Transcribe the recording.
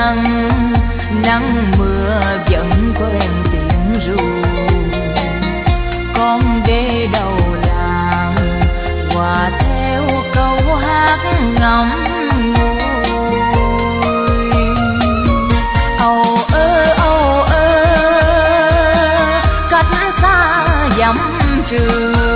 lặng, nắng mưa vẫn quen tiếng ru. Con đê đầu làng hòa theo câu hát ngắm ngùi. Âu ơ cách xa dặm trường,